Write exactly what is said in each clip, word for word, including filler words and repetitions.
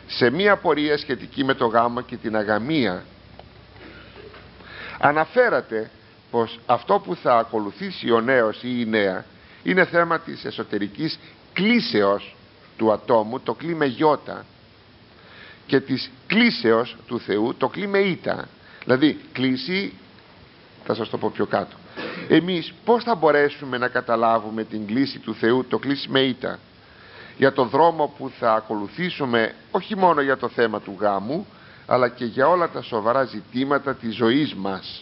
σε μία πορεία σχετική με το γάμο και την αγαμία, αναφέρατε πως αυτό που θα ακολουθήσει ο νέος ή η νέα είναι θέμα της εσωτερικής κλίσεως του ατόμου, το κλί με γιώτα, και της κλίσεως του Θεού, το κλί με ήτα. Δηλαδή κλίση, θα σας το πω πιο κάτω. Εμείς πώς θα μπορέσουμε να καταλάβουμε την κλίση του Θεού, το κλίση με ήτα, για τον δρόμο που θα ακολουθήσουμε, όχι μόνο για το θέμα του γάμου, αλλά και για όλα τα σοβαρά ζητήματα της ζωής μας.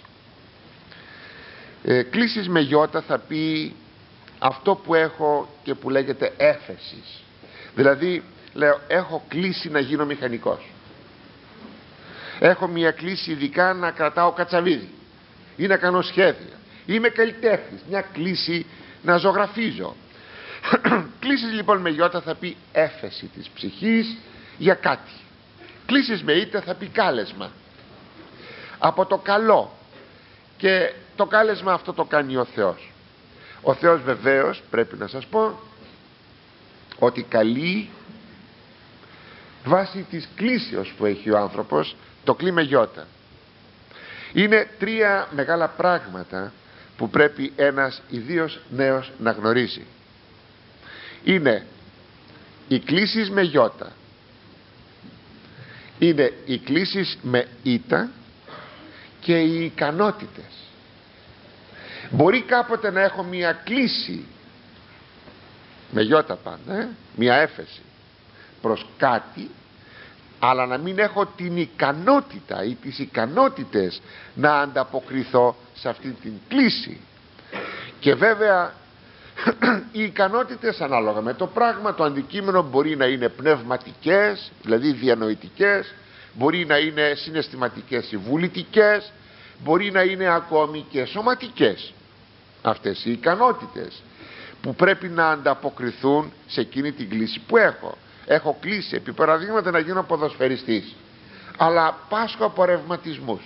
ε, Κλίσεις με γιώτα θα πει αυτό που έχω και που λέγεται έφεσης. Δηλαδή λέω, έχω κλείσει να γίνω μηχανικός, έχω μια κλίση ειδικά να κρατάω κατσαβίδι ή να κάνω σχέδια, είμαι καλλιτέχνης, μια κλίση να ζωγραφίζω. Κλίσεις λοιπόν με γιώτα θα πει έφεση της ψυχής για κάτι. Κλίσεις με ήτα θα πει κάλεσμα από το καλό, και το κάλεσμα αυτό το κάνει ο Θεός. Ο Θεός βεβαίως, πρέπει να σας πω, ότι καλεί βάσει της κλίσεως που έχει ο άνθρωπος, το κλί με γιώτα. Είναι τρία μεγάλα πράγματα που πρέπει ένας ιδίως νέος να γνωρίζει. Είναι οι κλίσεις με γιώτα, είναι οι κλίσεις με ήτα και οι ικανότητες. Μπορεί κάποτε να έχω μία κλίση με γιώτα πάντα, ε? μία έφεση προς κάτι, αλλά να μην έχω την ικανότητα ή τις ικανότητες να ανταποκριθώ σε αυτή την κλίση. Και βέβαια οι ικανότητες ανάλογα με το πράγμα, το αντικείμενο, μπορεί να είναι πνευματικές, δηλαδή διανοητικές, μπορεί να είναι συναισθηματικές ή βουλητικές, μπορεί να είναι ακόμη και σωματικές. Αυτές οι ικανότητες που πρέπει να ανταποκριθούν σε εκείνη την κλίση που έχω. Έχω κλείσει επί παραδείγματα να γίνω ποδοσφαιριστής, αλλά πάσχω από ρευματισμούς.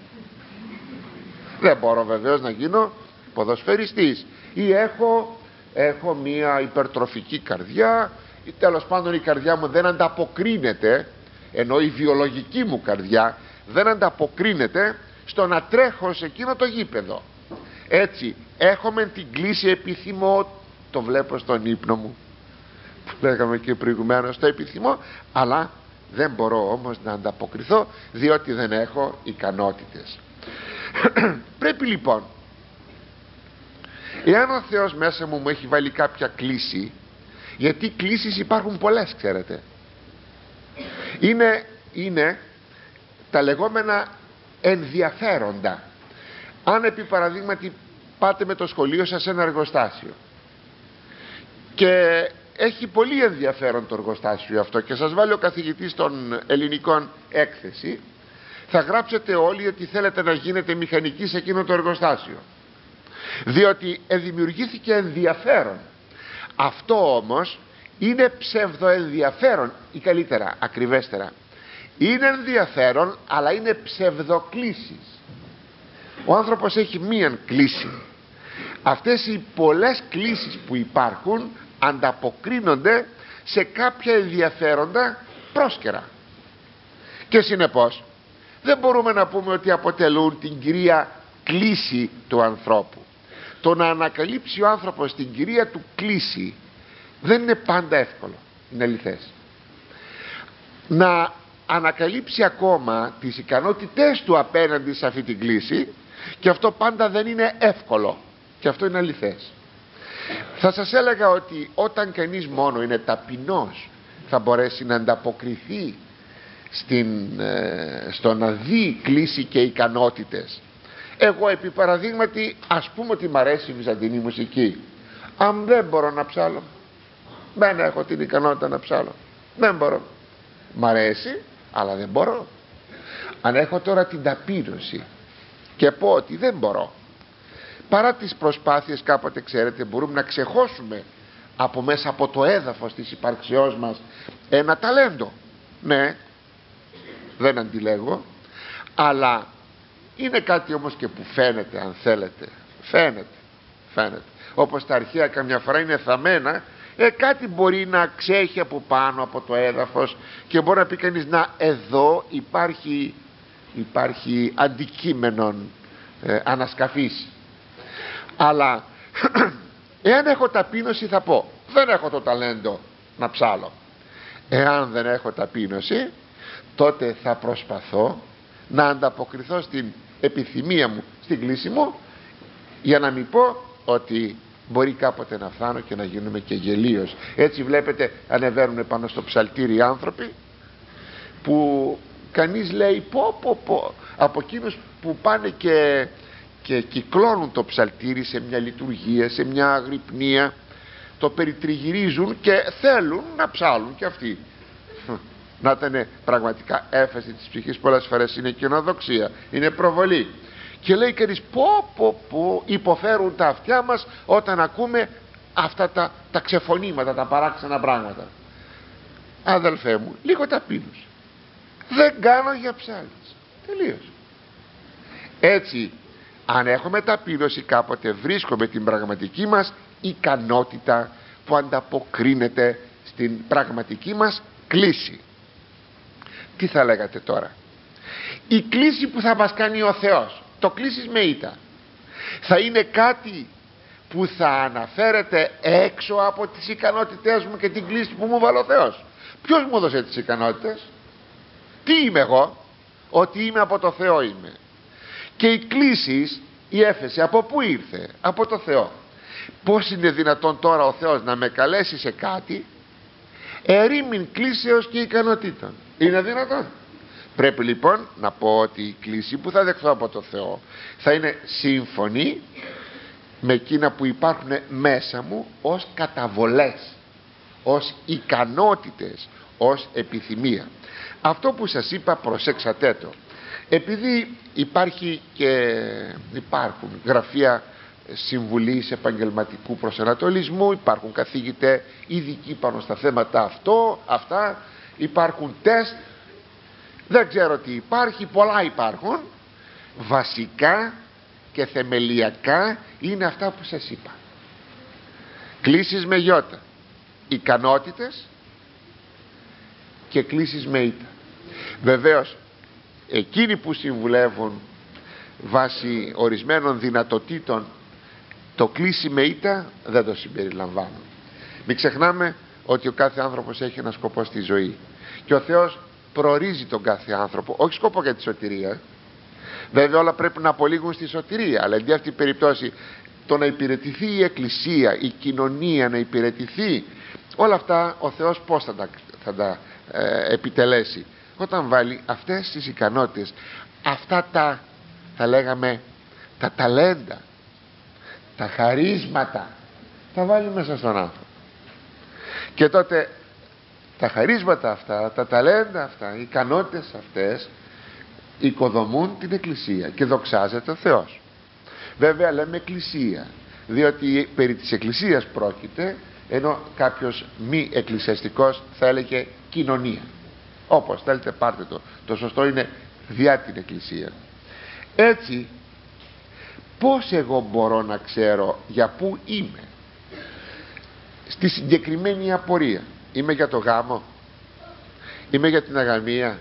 Δεν μπορώ βεβαίως να γίνω ποδοσφαιριστής. Ή έχω, έχω μία υπερτροφική καρδιά, ή τέλος πάντων η καρδιά μου δεν ανταποκρίνεται, ενώ η βιολογική μου καρδιά δεν ανταποκρίνεται στο να τρέχω σε εκείνο το γήπεδο. Έτσι έχουμε την κλίση, επιθυμώ, το βλέπω στον ύπνο μου που λέγαμε και προηγουμένως, το επιθυμώ, αλλά δεν μπορώ όμως να ανταποκριθώ διότι δεν έχω ικανότητες. Πρέπει λοιπόν, εάν ο Θεός μέσα μου μου έχει βάλει κάποια κλίση, γιατί κλίσεις υπάρχουν πολλές, ξέρετε, είναι, είναι τα λεγόμενα ενδιαφέροντα. Αν επί παραδείγματι πάτε με το σχολείο σας σε ένα εργοστάσιο και έχει πολύ ενδιαφέρον το εργοστάσιο αυτό και σας βάλει ο καθηγητής των ελληνικών έκθεση, θα γράψετε όλοι ότι θέλετε να γίνετε μηχανικοί σε εκείνο το εργοστάσιο, διότι δημιουργήθηκε ενδιαφέρον. Αυτό όμως είναι ψευδοενδιαφέρον, ή καλύτερα, ακριβέστερα, είναι ενδιαφέρον αλλά είναι ψευδοκλήσεις. Ο άνθρωπος έχει μίαν κλίση. Αυτές οι πολλές κλίσεις που υπάρχουν ανταποκρίνονται σε κάποια ενδιαφέροντα πρόσκαιρα, και συνεπώς δεν μπορούμε να πούμε ότι αποτελούν την κυρία κλίση του ανθρώπου. Το να ανακαλύψει ο άνθρωπος την κυρία του κλίση δεν είναι πάντα εύκολο, είναι αληθές. Να ανακαλύψει ακόμα τις ικανότητές του απέναντι σε αυτή την κλίση, και αυτό πάντα δεν είναι εύκολο, και αυτό είναι αληθές. Θα σας έλεγα ότι όταν κανείς μόνο είναι ταπεινός θα μπορέσει να ανταποκριθεί στην, ε, στο να δει κλίση και ικανότητες. Εγώ επί παραδείγματι, ας πούμε ότι μ' αρέσει η βυζαντινή μουσική, αν δεν μπορώ να ψάλω, δεν έχω την ικανότητα να ψάλω, δεν μπορώ. Μ' αρέσει αλλά δεν μπορώ. Αν έχω τώρα την ταπείνωση και πω ότι δεν μπορώ, παρά τις προσπάθειες κάποτε, ξέρετε, μπορούμε να ξεχώσουμε από μέσα από το έδαφος της υπαρξιός μας ένα ταλέντο. Ναι, δεν αντιλέγω, αλλά είναι κάτι όμως και που φαίνεται, αν θέλετε, φαίνεται, φαίνεται. Όπως τα αρχαία καμιά φορά είναι θαμμένα ε, κάτι μπορεί να ξέχει από πάνω από το έδαφος και μπορεί να πει κανείς, να, εδώ υπάρχει, υπάρχει αντικείμενον ε, ανασκαφής. Αλλά εάν έχω ταπείνωση θα πω, δεν έχω το ταλέντο να ψάλω. Εάν δεν έχω ταπείνωση, τότε θα προσπαθώ να ανταποκριθώ στην επιθυμία μου, στην κλίση μου, για να μην πω ότι μπορεί κάποτε να φτάνω και να γίνουμε και γελίος. Έτσι βλέπετε, ανεβαίνουν πάνω στο ψαλτήρι οι άνθρωποι που κανείς λέει πω πω πω, από εκείνους που πάνε και, και κυκλώνουν το ψαλτήρι σε μια λειτουργία, σε μια αγρυπνία, το περιτριγυρίζουν και θέλουν να ψάλουν και αυτοί. Να ήταν πραγματικά έφεση της ψυχής, πολλές φορές είναι κοινοδοξία, είναι προβολή. Και λέει κανείς, πω πω πω, υποφέρουν τα αυτιά μας όταν ακούμε αυτά τα, τα ξεφωνήματα, τα παράξενα πράγματα. Αδελφέ μου, λίγο ταπείνωση. Δεν κάνω για ψάλτες. Τελείως. Έτσι, αν έχουμε ταπείνωση, κάποτε βρίσκουμε την πραγματική μας ικανότητα που ανταποκρίνεται στην πραγματική μας κλίση. Τι θα λέγατε τώρα? Η κλίση που θα μας κάνει ο Θεός, το κλίσεις με ήττα, θα είναι κάτι που θα αναφέρεται έξω από τις ικανότητές μου και την κλίση που μου βάλει ο Θεός. Ποιος μου έδωσε τις ικανότητες? Τι είμαι εγώ? Ότι είμαι από το Θεό είμαι. Και η κλίση, η έφεση, από πού ήρθε? Από το Θεό. Πώς είναι δυνατόν τώρα ο Θεός να με καλέσει σε κάτι ερήμην κλίσεως και ικανοτήτων? Είναι δυνατόν? Πρέπει λοιπόν να πω ότι η κλίση που θα δεχθώ από το Θεό θα είναι σύμφωνη με εκείνα που υπάρχουν μέσα μου ως καταβολές, ως ικανότητες, ως επιθυμία. Αυτό που σας είπα, προσέξατε το. Επειδή υπάρχει και υπάρχουν γραφεία συμβουλής επαγγελματικού προσανατολισμού, υπάρχουν καθηγητές ειδικοί πάνω στα θέματα αυτό, αυτά, υπάρχουν τεστ, δεν ξέρω τι υπάρχει, πολλά υπάρχουν. Βασικά και θεμελιακά είναι αυτά που σας είπα. Κλίσεις με γιώτα, ικανότητες και κλίσεις με ήττα. Βεβαίως εκείνοι που συμβουλεύουν βάσει ορισμένων δυνατοτήτων, το κλίση με ήττα δεν το συμπεριλαμβάνουν. Μην ξεχνάμε ότι ο κάθε άνθρωπος έχει ένα σκοπό στη ζωή και ο Θεός προορίζει τον κάθε άνθρωπο, όχι σκοπό για τη σωτηρία. Βέβαια όλα πρέπει να απολύγουν στη σωτηρία, αλλά εν αυτή περιπτώσει το να υπηρετηθεί η εκκλησία, η κοινωνία να υπηρετηθεί, όλα αυτά ο Θεός πώς θα τα, θα τα ε, επιτελέσει? Όταν βάλει αυτές τις ικανότητες, αυτά τα, θα λέγαμε, τα ταλέντα, τα χαρίσματα, τα βάλει μέσα στον άνθρωπο. Και τότε τα χαρίσματα αυτά, τα ταλέντα αυτά, οι ικανότητες αυτές οικοδομούν την εκκλησία και δοξάζεται ο Θεός. Βέβαια λέμε εκκλησία, διότι περί της εκκλησίας πρόκειται, ενώ κάποιος μη εκκλησιαστικός θα έλεγε κοινωνία. Όπως θέλετε πάρτε το, το σωστό είναι διά την εκκλησία. Έτσι, πώς εγώ μπορώ να ξέρω για πού είμαι στη συγκεκριμένη απορία? Είμαι για το γάμο? Είμαι για την αγαμία?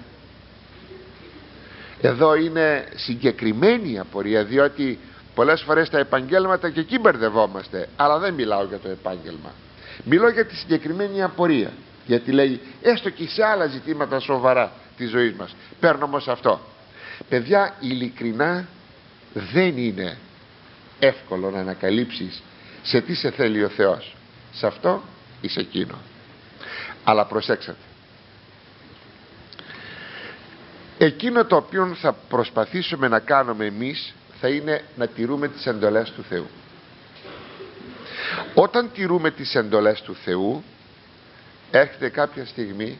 Εδώ είναι συγκεκριμένη η απορία, διότι πολλές φορές τα επαγγέλματα και εκεί μπερδευόμαστε, αλλά δεν μιλάω για το επάγγελμα, μιλώ για τη συγκεκριμένη απορία, γιατί λέει έστω και σε άλλα ζητήματα σοβαρά της ζωής μας. Παίρνω όμως αυτό. Παιδιά, ειλικρινά δεν είναι εύκολο να ανακαλύψεις σε τι σε θέλει ο Θεός, σε αυτό ή σε εκείνο. Αλλά προσέξατε, εκείνο το οποίο θα προσπαθήσουμε να κάνουμε εμείς θα είναι να τηρούμε τις εντολές του Θεού. Όταν τηρούμε τις εντολές του Θεού, έρχεται κάποια στιγμή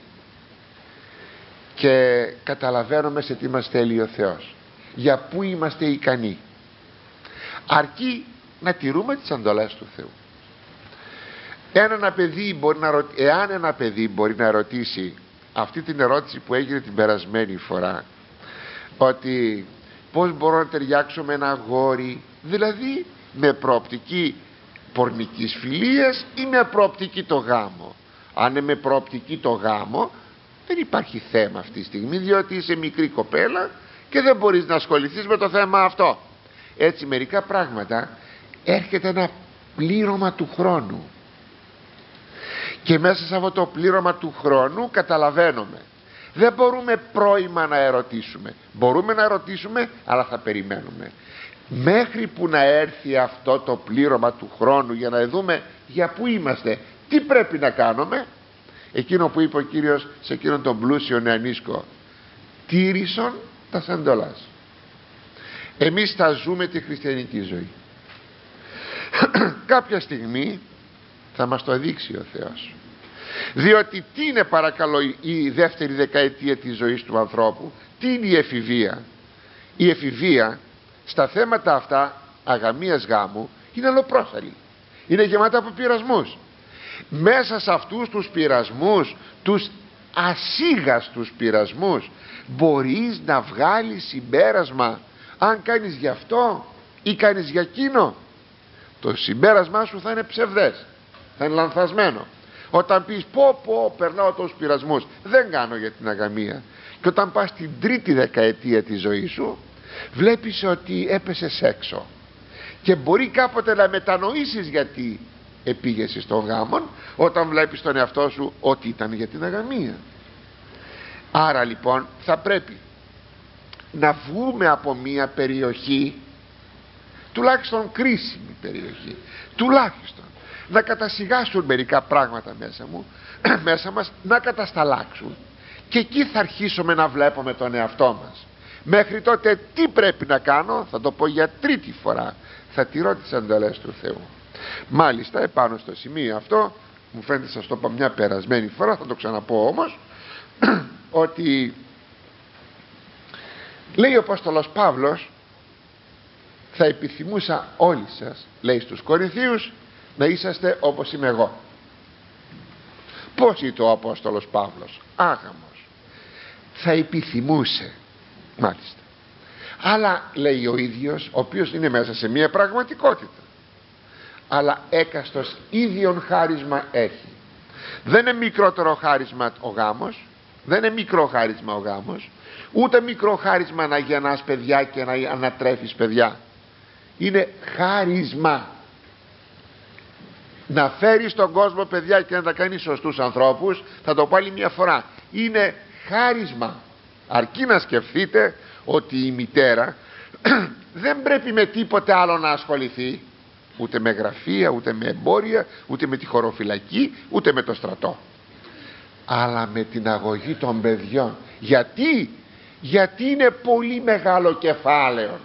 και καταλαβαίνουμε σε τι μας θέλει ο Θεός, για πού είμαστε ικανοί, αρκεί να τηρούμε τις εντολές του Θεού. Εάν ένα παιδί μπορεί να, ρω... Εάν ένα παιδί μπορεί να ρωτήσει αυτή την ερώτηση που έγινε την περασμένη φορά, ότι πώς μπορώ να ταιριάξω με ένα αγόρι, δηλαδή με προοπτική πορνικής φιλίας ή με προοπτική το γάμο? Αν είναι με προοπτική το γάμο, δεν υπάρχει θέμα αυτή τη στιγμή, διότι είσαι μικρή κοπέλα και δεν μπορείς να ασχοληθείς με το θέμα αυτό. Έτσι μερικά πράγματα έρχεται ένα πλήρωμα του χρόνου, και μέσα σε αυτό το πλήρωμα του χρόνου καταλαβαίνουμε, δεν μπορούμε πρώιμα να ερωτήσουμε. Μπορούμε να ερωτήσουμε, αλλά θα περιμένουμε μέχρι που να έρθει αυτό το πλήρωμα του χρόνου, για να δούμε για πού είμαστε, τι πρέπει να κάνουμε. Εκείνο που είπε ο Κύριος σε εκείνον τον πλούσιο νεανίσκο, τήρησον τα εντολάς. Εμείς θα ζούμε τη χριστιανική ζωή. Κάποια στιγμή θα μας το δείξει ο Θεός, διότι τι είναι, παρακαλώ, η δεύτερη δεκαετία της ζωής του ανθρώπου? Τι είναι η εφηβεία? Η εφηβεία στα θέματα αυτά αγαμίας γάμου είναι αλλοπρόσαλη, είναι γεμάτα από πειρασμούς. Μέσα σε αυτούς τους πειρασμούς, τους ασίγαστους πειρασμούς, μπορείς να βγάλεις συμπέρασμα αν κάνεις γι' αυτό ή κάνεις για εκείνο. Το συμπέρασμά σου θα είναι ψευδές, θα είναι λανθασμένο. Όταν πεις πω πω περνάω τόσους πειρασμούς, δεν κάνω για την αγαμία, και όταν πας στην τρίτη δεκαετία της ζωής σου, βλέπεις ότι έπεσες έξω, και μπορεί κάποτε να μετανοήσεις γιατί επήγεσαι στον γάμον, όταν βλέπεις τον εαυτό σου ότι ήταν για την αγαμία. Άρα λοιπόν θα πρέπει να βγούμε από μια περιοχή, τουλάχιστον κρίσιμη περιοχή, τουλάχιστον να κατασυγάσουν μερικά πράγματα μέσα μου, μέσα μας, να κατασταλάξουν, και εκεί θα αρχίσουμε να βλέπουμε τον εαυτό μας. Μέχρι τότε τι πρέπει να κάνω? Θα το πω για τρίτη φορά, θα τηρώ τις εντολές του Θεού. Μάλιστα επάνω στο σημείο αυτό, μου φαίνεται σας το είπα μια περασμένη φορά, θα το ξαναπώ όμως, ότι λέει ο Απόστολος Παύλος, θα επιθυμούσα όλοι σας, λέει στους Κορινθίους, να είσαστε όπως είμαι εγώ. Πώς είπε ο Απόστολος Παύλος? Άγαμος. Θα επιθυμούσε, μάλιστα, αλλά λέει ο ίδιος, ο οποίος είναι μέσα σε μια πραγματικότητα, αλλά έκαστος ίδιον χάρισμα έχει. Δεν είναι μικρότερο χάρισμα ο γάμος, δεν είναι μικρό χάρισμα ο γάμος, ούτε μικρό χάρισμα να γεννάς παιδιά και να ανατρέφεις παιδιά. Είναι χάρισμα να φέρεις στον κόσμο παιδιά και να τα κάνεις σωστούς ανθρώπους. Θα το πω άλλη μια φορά, είναι χάρισμα. Αρκεί να σκεφτείτε ότι η μητέρα δεν πρέπει με τίποτε άλλο να ασχοληθεί, ούτε με γραφεία, ούτε με εμπόρια, ούτε με τη χωροφυλακή, ούτε με το στρατό, αλλά με την αγωγή των παιδιών. Γιατί? Γιατί είναι πολύ μεγάλο κεφάλαιο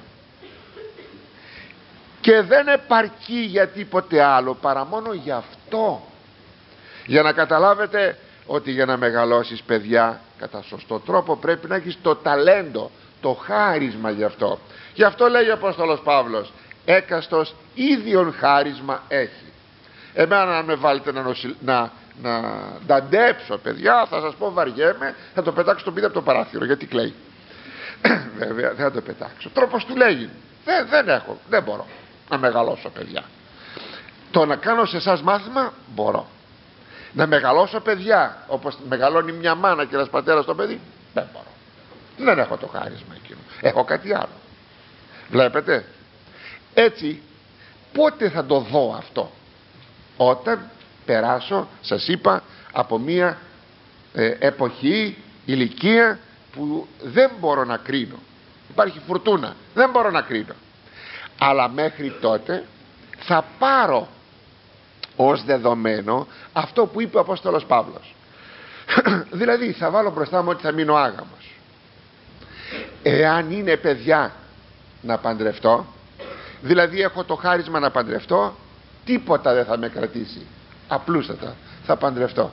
και δεν επαρκεί για τίποτε άλλο παρά μόνο γι' αυτό. Για να καταλάβετε ότι για να μεγαλώσεις παιδιά κατά σωστό τρόπο πρέπει να έχεις το ταλέντο, το χάρισμα γι' αυτό. Γι' αυτό λέει ο Απόστολος Παύλος, έκαστος ίδιον χάρισμα έχει. Εμένα να με βάλετε να, νοσηλ... να, να νταντέψω παιδιά, θα σας πω βαριέμαι, θα το πετάξω τον πίδι από το παράθυρο, γιατί κλαίει. Βέβαια δεν θα το πετάξω, τρόπος του λέγει, δεν, δεν έχω, δεν μπορώ να μεγαλώσω παιδιά. Το να κάνω σε εσάς μάθημα μπορώ. Να μεγαλώσω παιδιά όπως μεγαλώνει μια μάνα και ένας πατέρας το παιδί, δεν μπορώ. Δεν έχω το χάρισμα εκείνο, έχω κάτι άλλο. Βλέπετε? Έτσι πότε θα το δω αυτό? Όταν περάσω, σας είπα, από μια ε, εποχή, ηλικία που δεν μπορώ να κρίνω, υπάρχει φουρτούνα, δεν μπορώ να κρίνω, αλλά μέχρι τότε θα πάρω ως δεδομένο αυτό που είπε ο Απόστολος Παύλος. Δηλαδή θα βάλω μπροστά μου ότι θα μείνω άγαμος. Εάν είναι παιδιά να παντρευτώ, δηλαδή έχω το χάρισμα να παντρευτώ, τίποτα δεν θα με κρατήσει, απλούστατα θα παντρευτώ.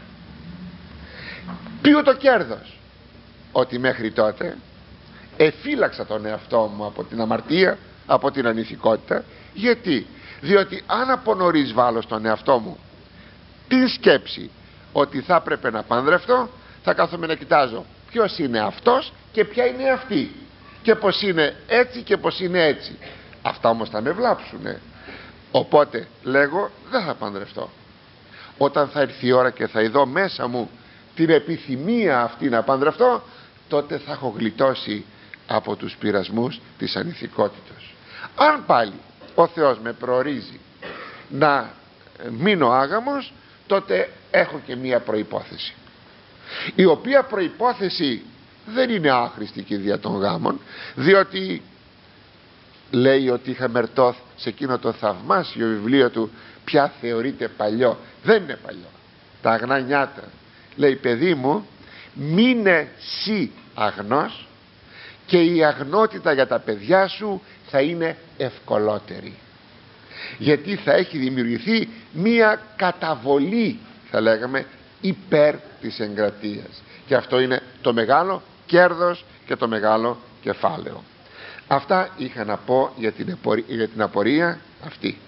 Ποιο το κέρδος? Ότι μέχρι τότε εφύλαξα τον εαυτό μου από την αμαρτία, από την ανηθικότητα. Γιατί? Διότι αν από νωρίς βάλω στον εαυτό μου την σκέψη ότι θα έπρεπε να παντρευτώ, θα κάθομαι να κοιτάζω ποιος είναι αυτός και ποια είναι αυτή, και πως είναι έτσι και πως είναι έτσι. Αυτά όμως θα με βλάψουνε. Οπότε λέγω, δεν θα παντρευτώ. Όταν θα έρθει η ώρα και θα ειδώ μέσα μου την επιθυμία αυτή να παντρευτώ, τότε θα έχω γλιτώσει από τους πειρασμούς της ανηθικότητας. Αν πάλι ο Θεός με προορίζει να μείνω άγαμος, τότε έχω και μία προϋπόθεση, η οποία προϋπόθεση δεν είναι άχρηστη και δια των γάμων, διότι λέει ότι είχα Μερτώθ σε εκείνο το θαυμάσιο βιβλίο του, πια θεωρείται παλιό. Δεν είναι παλιό, τα αγνά νιάτα. Λέει, παιδί μου, μείνε σύ αγνός και η αγνότητα για τα παιδιά σου θα είναι ευκολότερη, γιατί θα έχει δημιουργηθεί μία καταβολή, θα λέγαμε, υπέρ της εγκρατείας, και αυτό είναι το μεγάλο κέρδος και το μεγάλο κεφάλαιο. Αυτά είχα να πω για την απορία αυτή.